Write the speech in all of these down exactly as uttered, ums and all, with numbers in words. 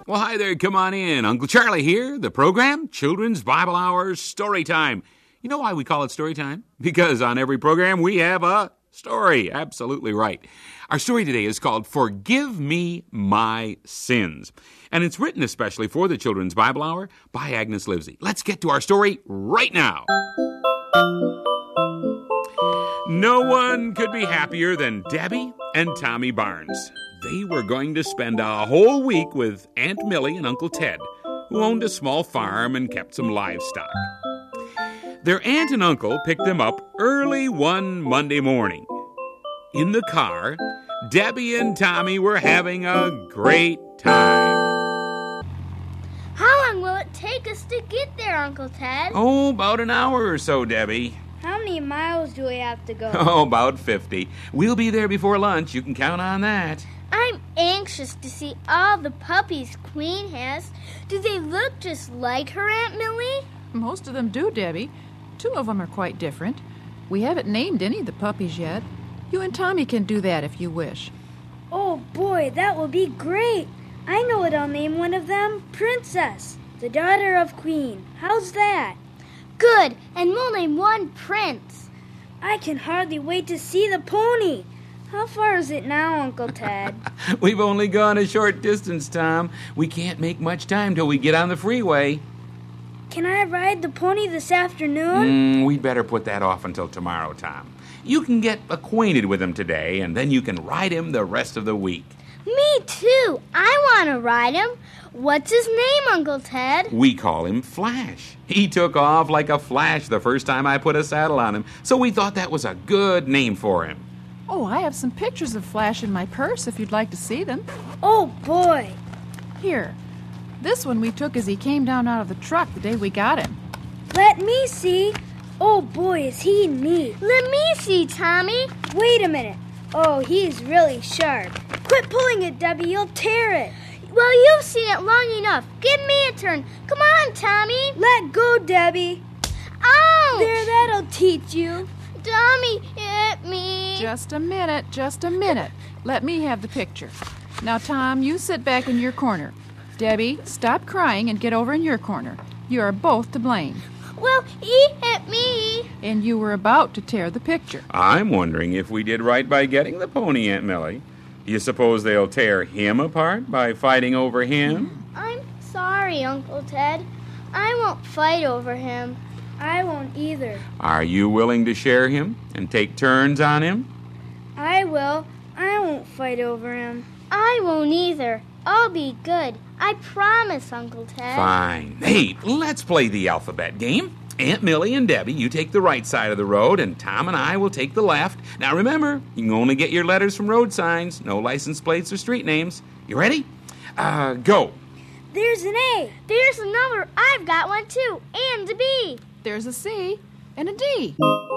Well, hi there. Come on in. Uncle Charlie here. The program, Children's Bible Hour Story Time. You know why we call it Story Time? Because on every program we have a story. Absolutely right. Our story today is called Forgive Me My Sins. And it's written especially for the Children's Bible Hour by Agnes Livesey. Let's get to our story right now. No one could be happier than Debbie and Tommy Barnes. They were going to spend a whole week with Aunt Millie and Uncle Ted, who owned a small farm and kept some livestock. Their aunt and uncle picked them up early one Monday morning. In the car, Debbie and Tommy were having a great time. How long will it take us to get there, Uncle Ted? Oh, about an hour or so, Debbie. How many miles do we have to go? Oh, about fifty. We'll be there before lunch. You can count on that. I'm anxious to see all the puppies Queen has. Do they look just like her, Aunt Millie? Most of them do, Debbie. Two of them are quite different. We haven't named any of the puppies yet. You and Tommy can do that if you wish. Oh, boy, that will be great. I know what I'll name one of them. Princess, the daughter of Queen. How's that? Good, and we'll name one Prince. I can hardly wait to see the pony. How far is it now, Uncle Ted? We've only gone a short distance, Tom. We can't make much time till we get on the freeway. Can I ride the pony this afternoon? Mm, we'd better put that off until tomorrow, Tom. You can get acquainted with him today, and then you can ride him the rest of the week. Me too. I want to ride him. What's his name, Uncle Ted? We call him Flash. He took off like a flash the first time I put a saddle on him, so we thought that was a good name for him. Oh, I have some pictures of Flash in my purse if you'd like to see them. Oh, boy. Here. This one we took as he came down out of the truck the day we got him. Let me see. Oh, boy, is he neat. Let me see, Tommy. Wait a minute. Oh, he's really sharp. Quit pulling it, Debbie. You'll tear it. Well, you've seen it long enough. Give me a turn. Come on, Tommy. Let go, Debbie. Ouch! There, that'll teach you. Tommy hit me. Just a minute, just a minute. Let me have the picture. Now, Tom, you sit back in your corner. Debbie, stop crying and get over in your corner. You are both to blame. Well, he hit me. And you were about to tear the picture. I'm wondering if we did right by getting the pony, Aunt Millie. Do you suppose they'll tear him apart by fighting over him? I'm sorry, Uncle Ted. I won't fight over him. I won't either. Are you willing to share him and take turns on him? I will. I won't fight over him. I won't either. I'll be good. I promise, Uncle Ted. Fine. Hey, let's play the alphabet game. Aunt Millie and Debbie, you take the right side of the road, and Tom and I will take the left. Now remember, you can only get your letters from road signs, no license plates or street names. You ready? Uh, go. There's an A. There's a number. I've got one too. And a B. There's a C and a D.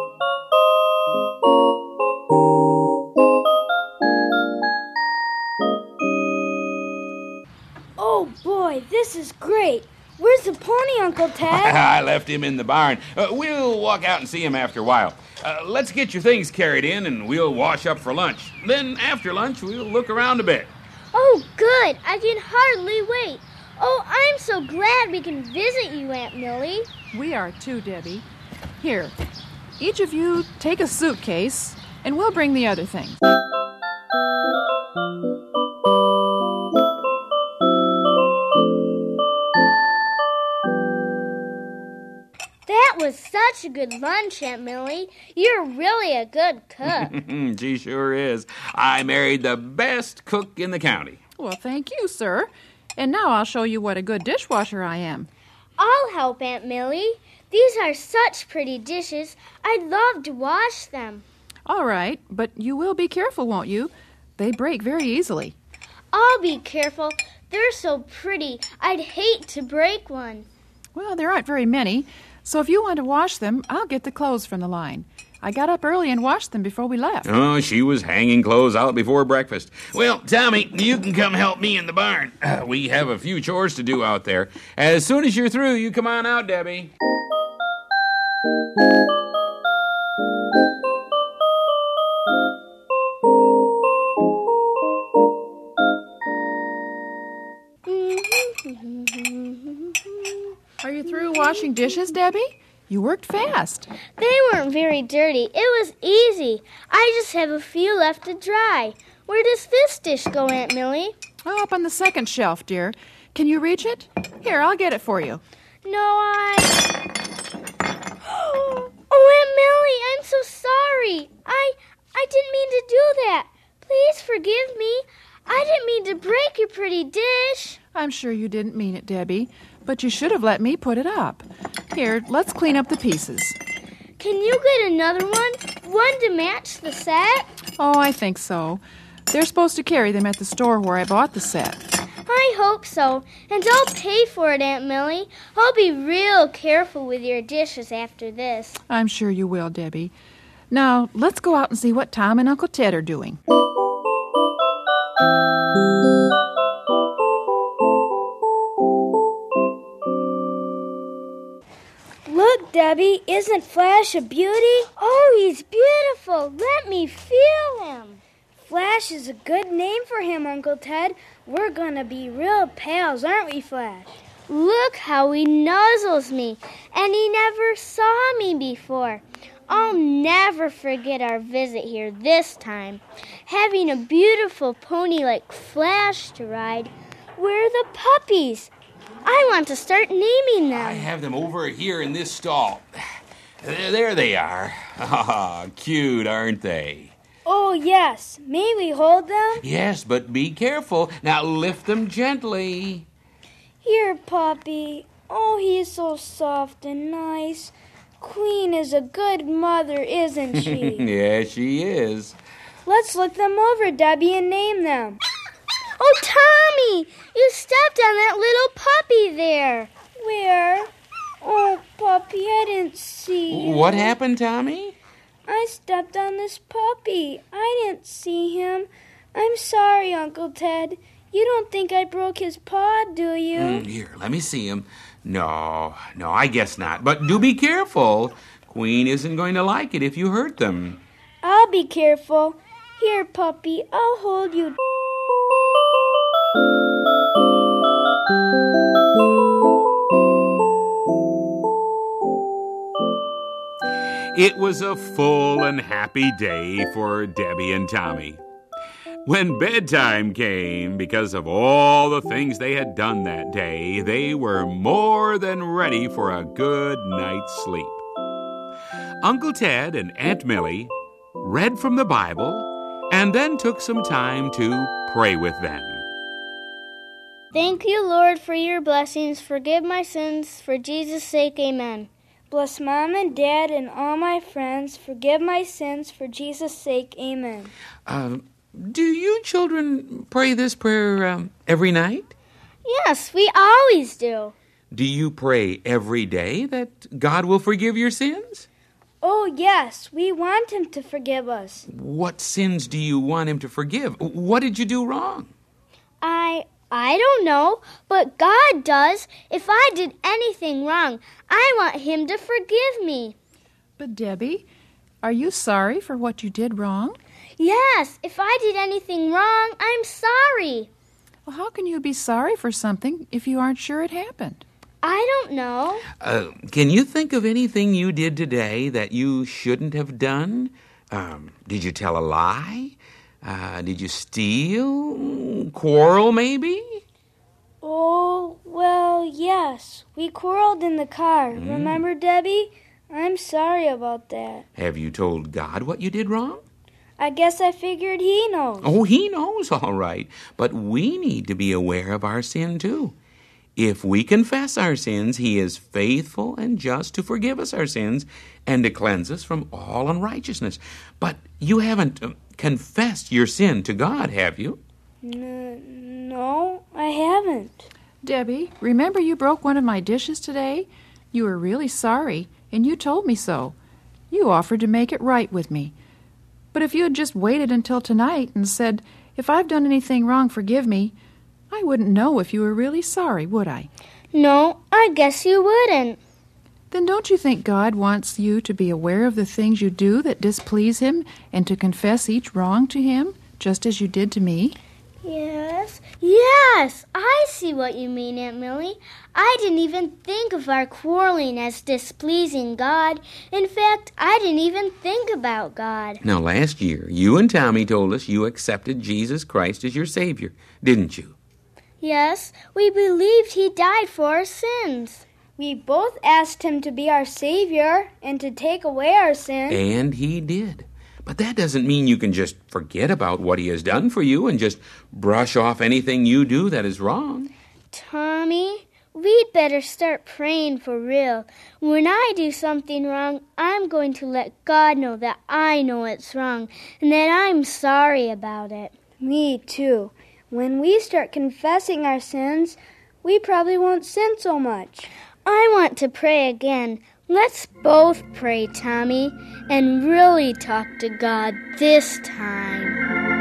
Oh, boy, this is great. Where's the pony, Uncle Ted? I left him in the barn. Uh, we'll walk out and see him after a while. Uh, let's get your things carried in, and we'll wash up for lunch. Then, after lunch, we'll look around a bit. Oh, good. I can hardly wait. Oh, I'm so glad we can visit you, Aunt Millie. We are too, Debbie. Here, each of you take a suitcase, and we'll bring the other things. That was such a good lunch, Aunt Millie. You're really a good cook. She sure is. I married the best cook in the county. Well, thank you, sir. And now I'll show you what a good dishwasher I am. I'll help, Aunt Millie. These are such pretty dishes. I'd love to wash them. All right, but you will be careful, won't you? They break very easily. I'll be careful. They're so pretty. I'd hate to break one. Well, there aren't very many, so if you want to wash them, I'll get the clothes from the line. I got up early and washed them before we left. Oh, she was hanging clothes out before breakfast. Well, Tommy, you can come help me in the barn. Uh, we have a few chores to do out there. As soon as you're through, you come on out, Debbie. Are you through washing dishes, Debbie? You worked fast. They weren't very dirty. It was easy. I just have a few left to dry. Where does this dish go, Aunt Millie? Oh, up on the second shelf, dear. Can you reach it? Here, I'll get it for you. No, I... Oh, Aunt Millie, I'm so sorry. I I didn't mean to do that. Please forgive me. I didn't mean to break your pretty dish. I'm sure you didn't mean it, Debbie, but you should have let me put it up. Here, let's clean up the pieces. Can you get another one? One to match the set? Oh, I think so. They're supposed to carry them at the store where I bought the set. I hope so. And I'll pay for it, Aunt Millie. I'll be real careful with your dishes after this. I'm sure you will, Debbie. Now, let's go out and see what Tom and Uncle Ted are doing. Look, Debbie, isn't Flash a beauty? Oh, he's beautiful. Let me feel him. Flash is a good name for him, Uncle Ted. We're gonna be real pals, aren't we, Flash? Look how he nuzzles me, and he never saw me before. I'll never forget our visit here this time. Having a beautiful pony like Flash to ride. Where are the puppies? I want to start naming them. I have them over here in this stall. There, there they are. Ah, cute, aren't they? Oh, yes. May we hold them? Yes, but be careful. Now lift them gently. Here, puppy. Oh, he's so soft and nice. Queen is a good mother, isn't she? Yes, she is. Let's look them over, Debbie, and name them. Oh, Tommy! You stepped on that little puppy there. Where? Oh, puppy, I didn't see you. What happened, Tommy? I stepped on this puppy. I didn't see him. I'm sorry, Uncle Ted. You don't think I broke his paw, do you? Mm, here, let me see him. No, no, I guess not. But do be careful. Queen isn't going to like it if you hurt them. I'll be careful. Here, puppy, I'll hold you. It was a full and happy day for Debbie and Tommy. When bedtime came, because of all the things they had done that day, they were more than ready for a good night's sleep. Uncle Ted and Aunt Millie read from the Bible and then took some time to pray with them. Thank you, Lord, for your blessings. Forgive my sins. For Jesus' sake, amen. Bless Mom and Dad and all my friends. Forgive my sins. For Jesus' sake, amen. Uh, do you children pray this prayer um, every night? Yes, we always do. Do you pray every day that God will forgive your sins? Oh, yes. We want him to forgive us. What sins do you want him to forgive? What did you do wrong? I... I don't know, but God does. If I did anything wrong, I want him to forgive me. But, Debbie, are you sorry for what you did wrong? Yes, if I did anything wrong, I'm sorry. Well, how can you be sorry for something if you aren't sure it happened? I don't know. Uh, can you think of anything you did today that you shouldn't have done? Um, did you tell a lie? Uh, did you steal? Quarrel, maybe? Oh, well, yes. We quarreled in the car. Mm. Remember, Debbie? I'm sorry about that. Have you told God what you did wrong? I guess I figured he knows. Oh, he knows, all right. But we need to be aware of our sin, too. If we confess our sins, he is faithful and just to forgive us our sins and to cleanse us from all unrighteousness. But you haven't uh, confessed your sin to God, have you? N- no, I haven't. Debbie, remember you broke one of my dishes today? You were really sorry, and you told me so. You offered to make it right with me. But if you had just waited until tonight and said, if I've done anything wrong, forgive me, I wouldn't know if you were really sorry, would I? No, I guess you wouldn't. Then don't you think God wants you to be aware of the things you do that displease him and to confess each wrong to him, just as you did to me? Yes, yes, I see what you mean, Aunt Millie. I didn't even think of our quarreling as displeasing God. In fact, I didn't even think about God. Now, last year, you and Tommy told us you accepted Jesus Christ as your Savior, didn't you? Yes, we believed He died for our sins. We both asked Him to be our Savior and to take away our sins. And He did. But that doesn't mean you can just forget about what He has done for you and just brush off anything you do that is wrong. Tommy, we'd better start praying for real. When I do something wrong, I'm going to let God know that I know it's wrong and that I'm sorry about it. Me too. When we start confessing our sins, we probably won't sin so much. I want to pray again. Let's both pray, Tommy, and really talk to God this time.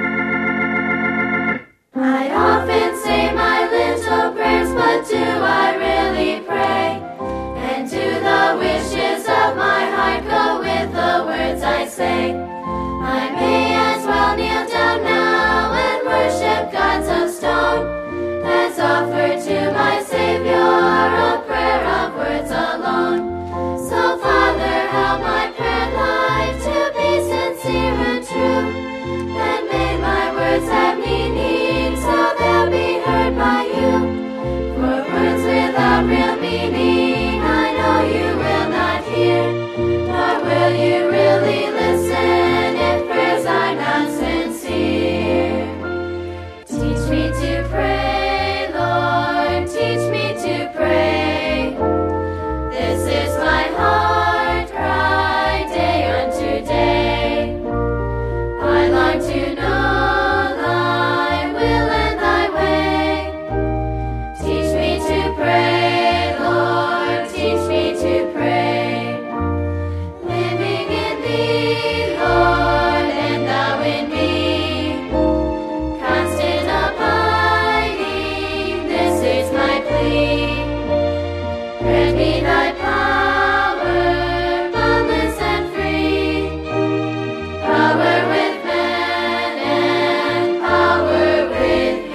I often say my little prayers, but do I really pray? And do the wishes of my heart go with the words I say? I may as well kneel down now and worship gods of stone, as offer to my Savior a prayer of words alone. So, Father, help my prayer life to be sincere and true, and may my words have meaning so they'll be heard by you. For words without real meaning, I know you will not hear, nor will you really listen if prayers are not sincere. Teach me to pray, Lord, teach me to pray. This is my heart cry day unto day. I long to know thy will and thy way. Teach me to pray, Lord, teach me to pray. Living in thee, Lord, and thou in me. Constant abiding, this is my plea. Grant me thy power, boundless and free, power with man and power with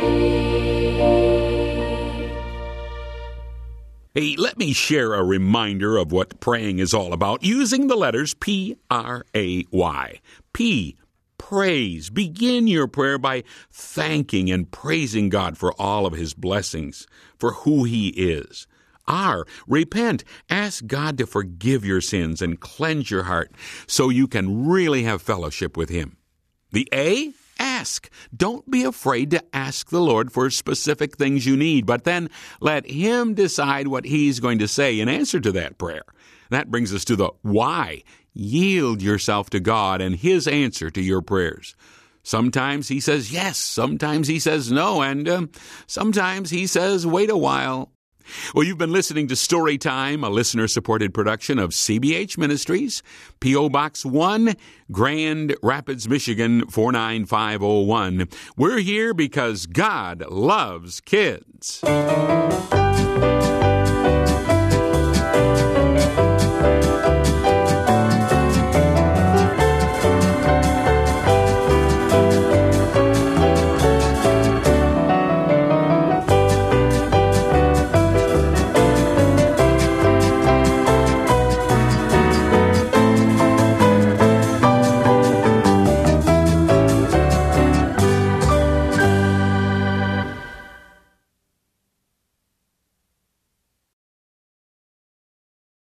thee. Hey, let me share a reminder of what praying is all about using the letters P R A Y. P, praise. Begin your prayer by thanking and praising God for all of His blessings, for who He is. R, repent. Ask God to forgive your sins and cleanse your heart so you can really have fellowship with Him. The A, ask. Don't be afraid to ask the Lord for specific things you need, but then let Him decide what He's going to say in answer to that prayer. That brings us to the Y. Yield yourself to God and His answer to your prayers. Sometimes He says yes, sometimes He says no, and uh, sometimes He says wait a while. Well, you've been listening to Story Time, a listener-supported production of C B H Ministries, P O. Box one, Grand Rapids, Michigan, four nine five oh one. We're here because God loves kids.